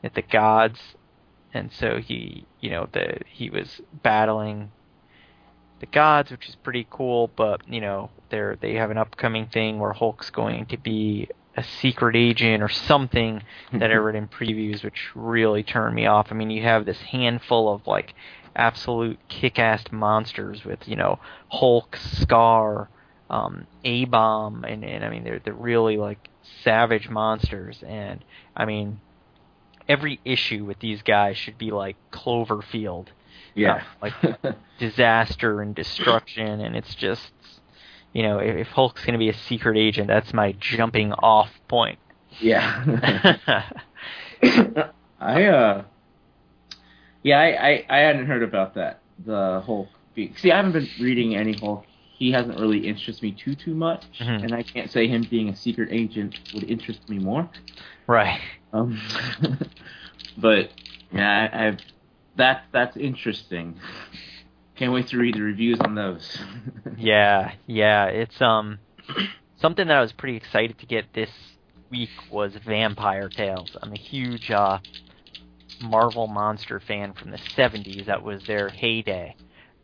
gods, and so he was battling the gods, which is pretty cool. But they have an upcoming thing where Hulk's going to be a secret agent or something that I read in previews, which really turned me off. I mean, you have this handful of like absolute kick-ass monsters with Hulk, Scar, A-Bomb, and I mean they're really like savage monsters, and I mean every issue with these guys should be like Cloverfield, like disaster and destruction, and it's just if Hulk's going to be a secret agent, that's my jumping off point. Yeah. I hadn't heard about that. The Hulk. See, I haven't been reading any Hulk. He hasn't really interested me too much, and I can't say him being a secret agent would interest me more. Right. But yeah, that's interesting. Can't wait to read the reviews on those. Yeah, it's something that I was pretty excited to get this week was Vampire Tales. I'm a huge Marvel monster fan from the 70s. That was their heyday.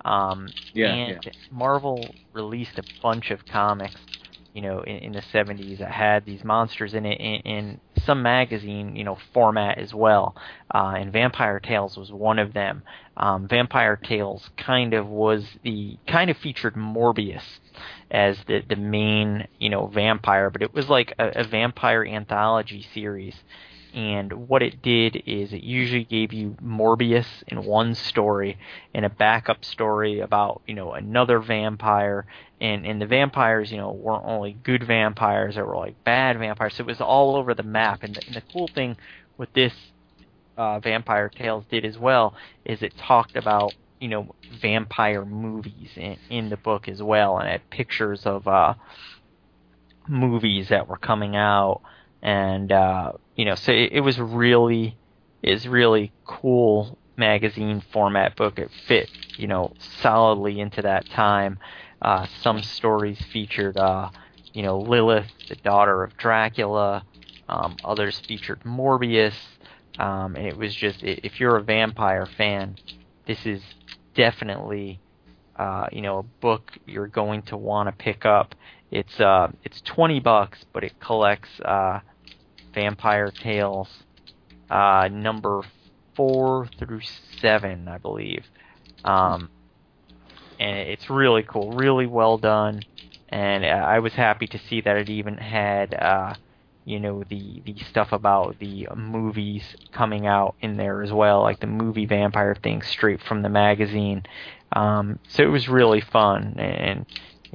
Marvel released a bunch of comics, in the 70s that had these monsters in it in some magazine, format as well. And Vampire Tales was one of them. Vampire Tales kind of featured Morbius as the main, vampire, but it was like a vampire anthology series. And what it did is it usually gave you Morbius in one story and a backup story about, another vampire. And the vampires, weren't only good vampires, they were like bad vampires. So it was all over the map. And the cool thing with this Vampire Tales did as well is it talked about, vampire movies in the book as well. And it had pictures of movies that were coming out. And so it was really cool magazine format book. It fit solidly into that time. Some stories featured Lilith, the daughter of Dracula. Others featured Morbius, and it was just if you're a vampire fan, this is definitely a book you're going to want to pick up. It's $20, but it collects Vampire Tales number 4 through 7, I believe. And it's really cool, really well done. And I was happy to see that it even had the stuff about the movies coming out in there as well, like the movie vampire thing straight from the magazine. So it was really fun, and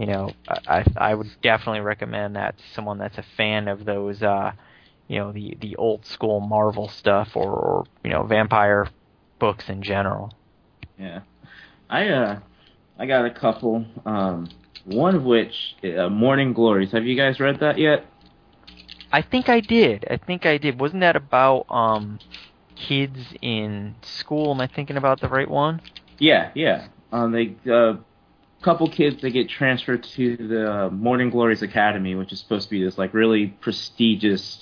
I would definitely recommend that to someone that's a fan of those the old school Marvel stuff or vampire books in general. Yeah, I got a couple. One of which, Morning Glories. Have you guys read that yet? I think I did. Wasn't that about kids in school? Am I thinking about the right one? Yeah. Couple kids, they get transferred to the Morning Glories Academy, which is supposed to be this like really prestigious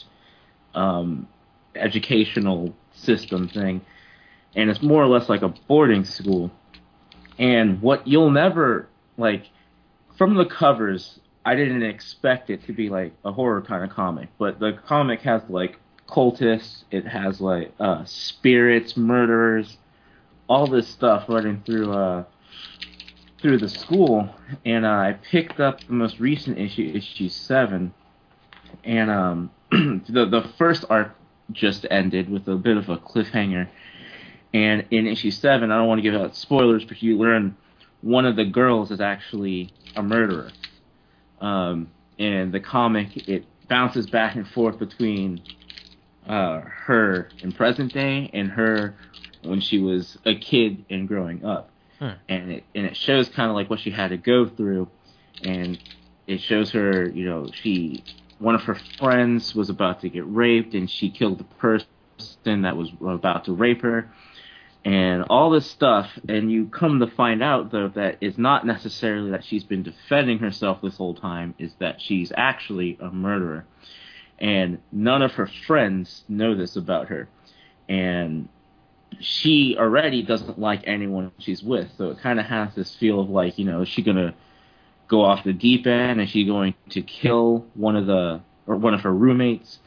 educational system thing, and it's more or less like a boarding school. And what you'll never like from the covers, I didn't expect it to be like a horror kind of comic, but the comic has like cultists, it has like spirits, murderers, all this stuff running through the school. And I picked up the most recent issue 7, and the first arc just ended with a bit of a cliffhanger. And in issue 7, I don't want to give out spoilers, but you learn one of the girls is actually a murderer. And the comic, it bounces back and forth between her in present day and her when she was a kid and growing up. And it shows kind of like what she had to go through, and it shows her, one of her friends was about to get raped, and she killed the person that was about to rape her, and all this stuff. And you come to find out, though, that it's not necessarily that she's been defending herself this whole time, is that she's actually a murderer. And none of her friends know this about her. And she already doesn't like anyone she's with, so it kind of has this feel of like, is she gonna go off the deep end? Is she going to kill one of her roommates?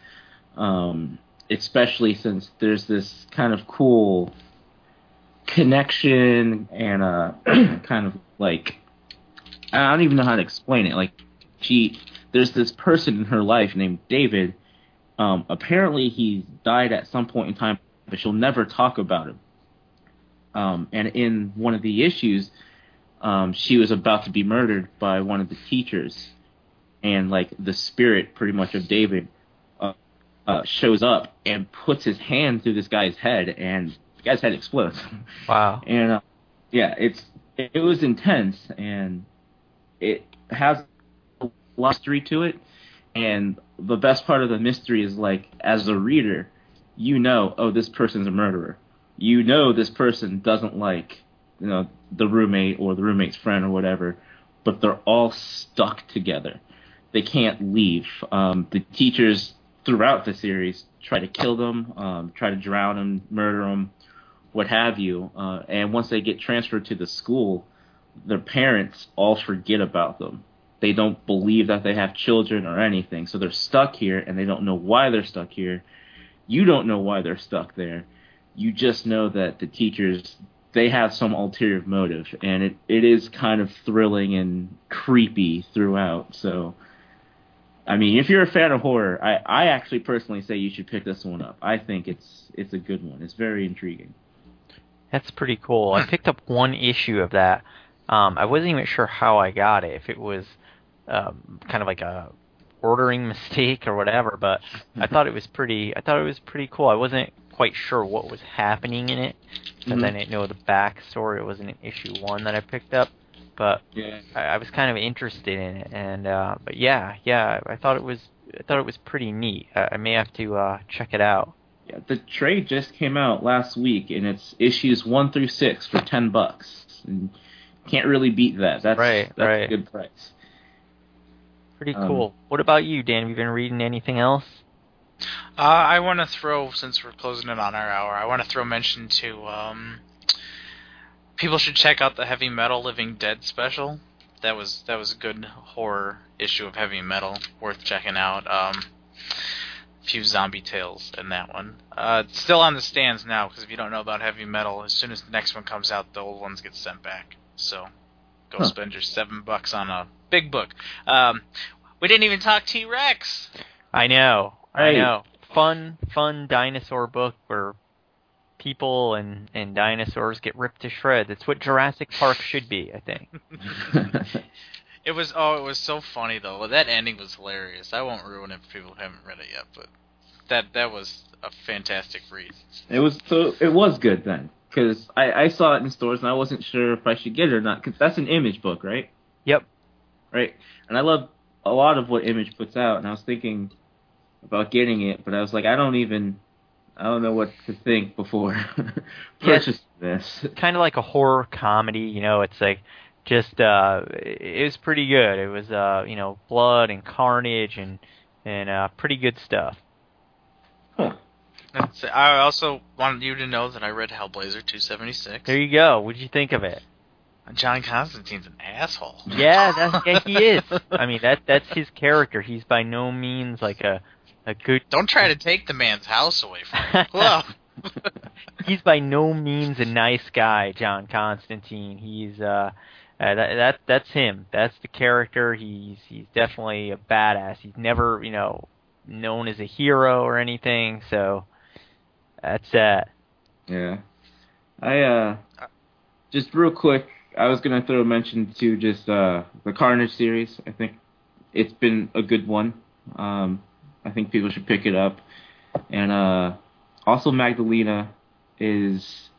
Especially since there's this kind of cool connection and kind of like, I don't even know how to explain it. Like, there's this person in her life named David. Apparently he died at some point in time, but she'll never talk about him. And in one of the issues, she was about to be murdered by one of the teachers, and like the spirit, pretty much, of David shows up and puts his hand through this guy's head, and the guy's head explodes. Wow. And it was intense, and it has a lot of mystery to it. And the best part of the mystery is, like, as a reader, this person's a murderer. This person doesn't like, the roommate or the roommate's friend or whatever, but they're all stuck together. They can't leave. The teachers throughout the series try to kill them, try to drown them, murder them, what have you. And once they get transferred to the school, their parents all forget about them. They don't believe that they have children or anything, so they're stuck here, and they don't know why they're stuck here. You don't know why they're stuck there. You just know that the teachers, they have some ulterior motive, and it is kind of thrilling and creepy throughout. So, I mean, if you're a fan of horror, I actually personally say you should pick this one up. I think it's a good one. It's very intriguing. That's pretty cool. I picked up one issue of that. I wasn't even sure how I got it, if it was kind of like a ordering mistake or whatever, but I thought it was pretty cool. I wasn't quite sure what was happening in it, because I didn't know the backstory. It wasn't in issue 1 that I picked up, but yeah. I was kind of interested in it, and but yeah, I thought it was pretty neat. I may have to check it out. Yeah, the trade just came out last week, and it's issues 1 through 6 for $10. And can't really beat that. That's a good price. Pretty cool. What about you, Dan? Have you been reading anything else? I want to throw, since we're closing in on our hour, I want to throw mention to people should check out the Heavy Metal Living Dead special. That was a good horror issue of Heavy Metal, worth checking out. Few zombie tales in that one. It's still on the stands now, because if you don't know about Heavy Metal, as soon as the next one comes out, the old ones get sent back. So go spend your $7 on a big book. We didn't even talk T-Rex. I know. Fun dinosaur book where people and dinosaurs get ripped to shreds. It's what Jurassic Park should be, I think. It was so funny though. That ending was hilarious. I won't ruin it for people who haven't read it yet, but that was a fantastic read. It was good then, because I saw it in stores and I wasn't sure if I should get it or not, because that's an Image book, right? Yep. Right. And I love a lot of what Image puts out, and I was thinking about getting it, but I was like, I don't know what to think before purchasing this. Kind of like a horror comedy, it's like just it was pretty good. It was blood and carnage and pretty good stuff. Huh. I also wanted you to know that I read Hellblazer 276. There you go. What'd you think of it? John Constantine's an asshole. Yeah, he is. I mean, that's his character. He's by no means like a good... Don't try to take the man's house away from him. Whoa. He's by no means a nice guy, John Constantine. He's that's him. That's the character. He's definitely a badass. He's never, known as a hero or anything, so that's that. Yeah. I just real quick, I was going to throw a mention to just the Carnage series. I think it's been a good one. I think people should pick it up. And also Magdalena it's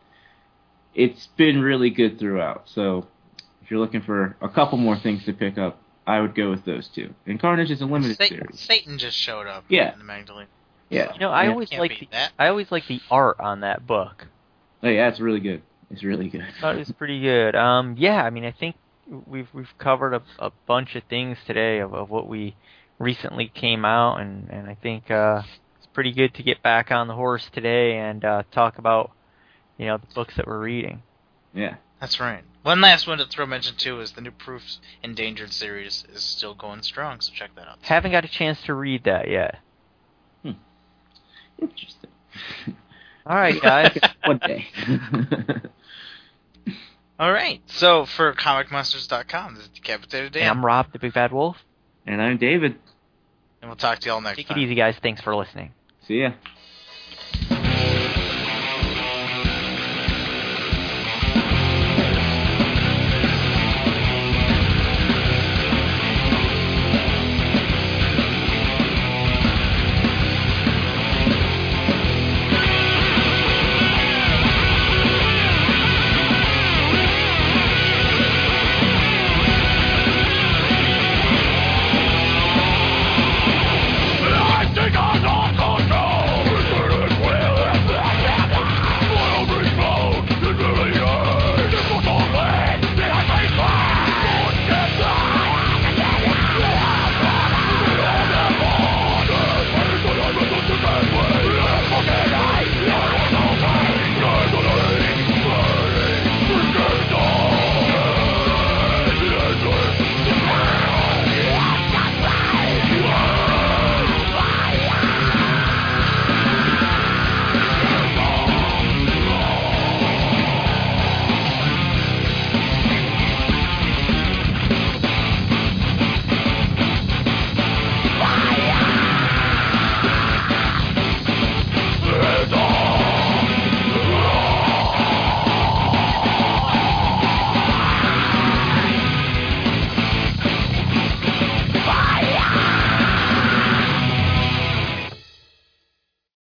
been really good throughout. So if you're looking for a couple more things to pick up, I would go with those two. And Carnage is a limited series. Satan just showed up in the Magdalena. Yeah. I always like the art on that book. Oh yeah, it's really good. It's really good. I thought it was pretty good. I think we've covered a bunch of things today of what we recently came out, and I think it's pretty good to get back on the horse today and talk about the books that we're reading. Yeah. That's right. One last one to throw mention to is the new Proofs Endangered series is still going strong, so check that out. Haven't got a chance to read that yet. Interesting. All right, guys. One day. All right. So for ComicMonsters.com, this is Decapitated Dan. And I'm Rob, the Big Bad Wolf. And I'm David. And we'll talk to y'all next Take time. it easy, guys. Thanks for listening. See ya.